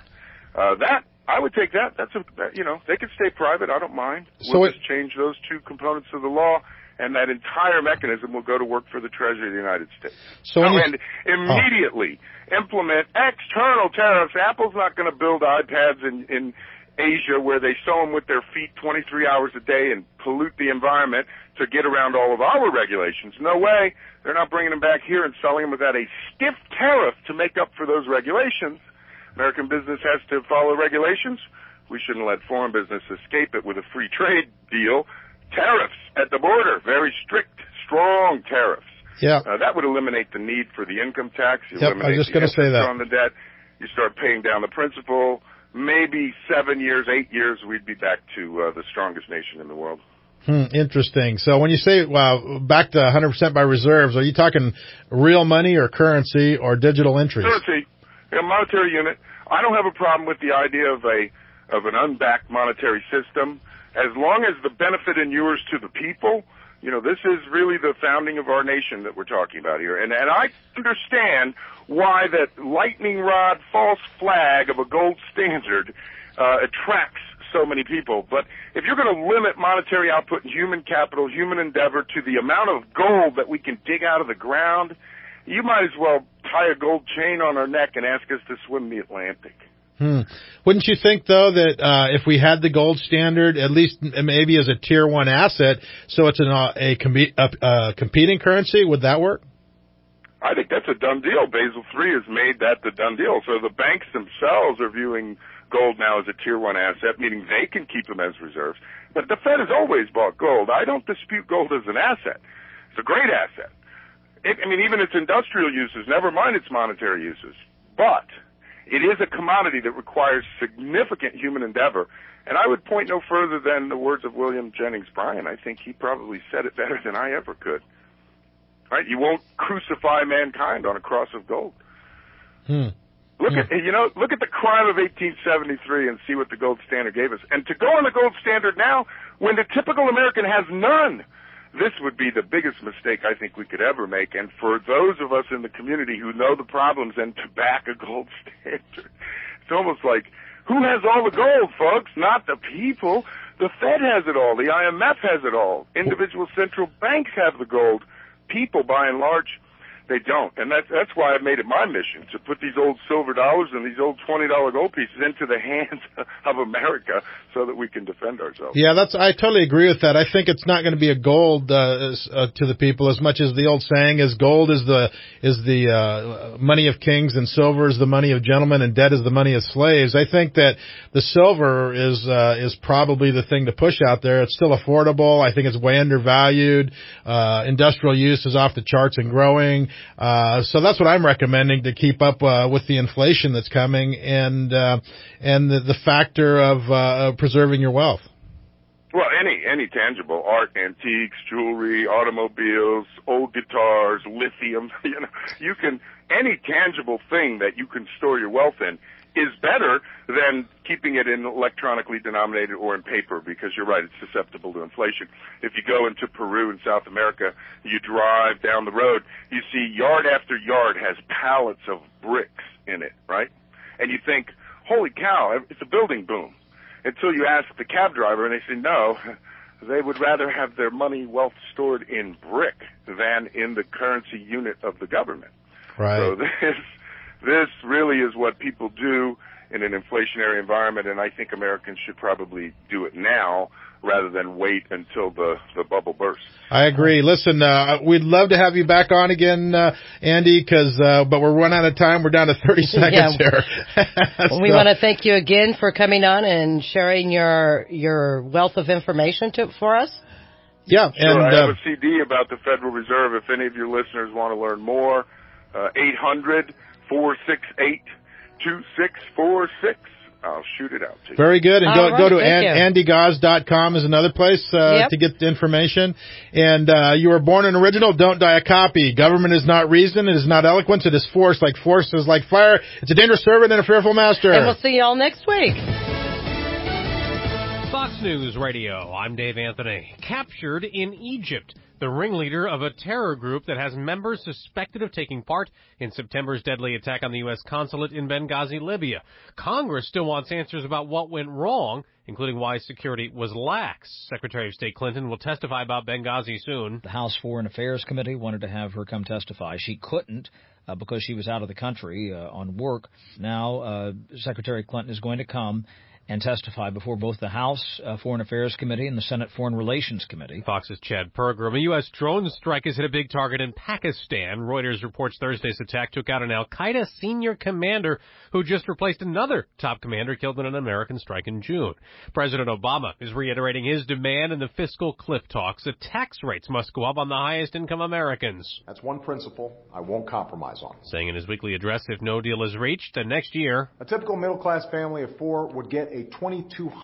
I would take that. They could stay private. I don't mind. We'll just change those two components of the law, and that entire mechanism will go to work for the Treasury of the United States. And immediately implement external tariffs. Apple's not going to build iPads in Asia where they sew them with their feet 23 hours a day and pollute the environment to get around all of our regulations. No way. They're not bringing them back here and selling them without a stiff tariff to make up for those regulations. American business has to follow regulations. We shouldn't let foreign business escape it with a free trade deal. Tariffs at the border, very strict, strong tariffs. Yeah. That would eliminate the need for the income tax. I was just going to say that. On the debt. You start paying down the principal. Maybe 7 years, 8 years, we'd be back to the strongest nation in the world. Interesting. So when you say back to 100% by reserves, are you talking real money or currency or digital entries? Currency, a monetary unit. I don't have a problem with the idea of an unbacked monetary system, as long as the benefit inures to the people. This is really the founding of our nation that we're talking about here. And I understand why that lightning rod false flag of a gold standard attracts so many people. But if you're going to limit monetary output and human capital, human endeavor to the amount of gold that we can dig out of the ground, you might as well tie a gold chain on our neck and ask us to swim the Atlantic. Wouldn't you think, though, that if we had the gold standard, at least maybe as a tier 1 asset, so it's a competing currency, would that work? I think that's a done deal. Basel III has made that the done deal. So the banks themselves are viewing gold now as a tier 1 asset, meaning they can keep them as reserves. But the Fed has always bought gold. I don't dispute gold as an asset. It's a great asset. Even its industrial uses, never mind its monetary uses. But it is a commodity that requires significant human endeavor. And I would point no further than the words of William Jennings Bryan. I think he probably said it better than I ever could. Right? You won't crucify mankind on a cross of gold. Look at the crime of 1873 and see what the gold standard gave us. And to go on the gold standard now, when the typical American has none, this would be the biggest mistake I think we could ever make. And for those of us in the community who know the problems and to back a gold standard, it's almost like, who has all the gold, folks? Not the people. The Fed has it all. The IMF has it all. Individual central banks have the gold. People, by and large, they don't. And that's why I made it my mission to put these old silver dollars and these old $20 gold pieces into the hands of America so that we can defend ourselves. Yeah, I totally agree with that. I think it's not going to be a gold to the people as much as the old saying is gold is the money of kings and silver is the money of gentlemen and debt is the money of slaves. I think that the silver is probably the thing to push out there. It's still affordable. I think it's way undervalued. Industrial use is off the charts and growing. So that's what I'm recommending to keep up with the inflation that's coming and the factor of preserving your wealth. Well, any tangible art, antiques, jewelry, automobiles, old guitars, lithium, you any tangible thing that you can store your wealth in is better than keeping it in electronically denominated or in paper, because you're right, it's susceptible to inflation. If you go into Peru in South America, you drive down the road, you see yard after yard has pallets of bricks in it, right? And you think, holy cow, it's a building boom. Until you ask the cab driver, and they say, no, they would rather have their money, wealth stored in brick than in the currency unit of the government. Right. So this really is what people do in an inflationary environment, and I think Americans should probably do it now rather than wait until the bubble bursts. I agree. Listen, we'd love to have you back on again, Andy, but we're running out of time. We're down to 30 seconds here. We want to thank you again for coming on and sharing your wealth of information for us. Yeah. Sure, and I have a CD about the Federal Reserve if any of your listeners want to learn more. 800-468-2646. I'll shoot it out to you. Very good. And go to andygauze.com is another place to get the information. And you were born an original, don't die a copy. Government is not reason, it is not eloquence, it is force. Like force is like fire. It's a dangerous servant and a fearful master. And we'll see you all next week. Fox News Radio, I'm Dave Anthony. Captured in Egypt, the ringleader of a terror group that has members suspected of taking part in September's deadly attack on the U.S. consulate in Benghazi, Libya. Congress still wants answers about what went wrong, including why security was lax. Secretary of State Clinton will testify about Benghazi soon. The House Foreign Affairs Committee wanted to have her come testify. She couldn't because she was out of the country on work. Now, Secretary Clinton is going to come and testify before both the House Foreign Affairs Committee and the Senate Foreign Relations Committee. Fox's Chad Pergram. A U.S. drone strike has hit a big target in Pakistan. Reuters reports Thursday's attack took out an al-Qaeda senior commander who just replaced another top commander killed in an American strike in June. President Obama is reiterating his demand in the fiscal cliff talks that tax rates must go up on the highest income Americans. That's one principle I won't compromise on. Saying in his weekly address, if no deal is reached, then next year, a typical middle-class family of four would get a $2,200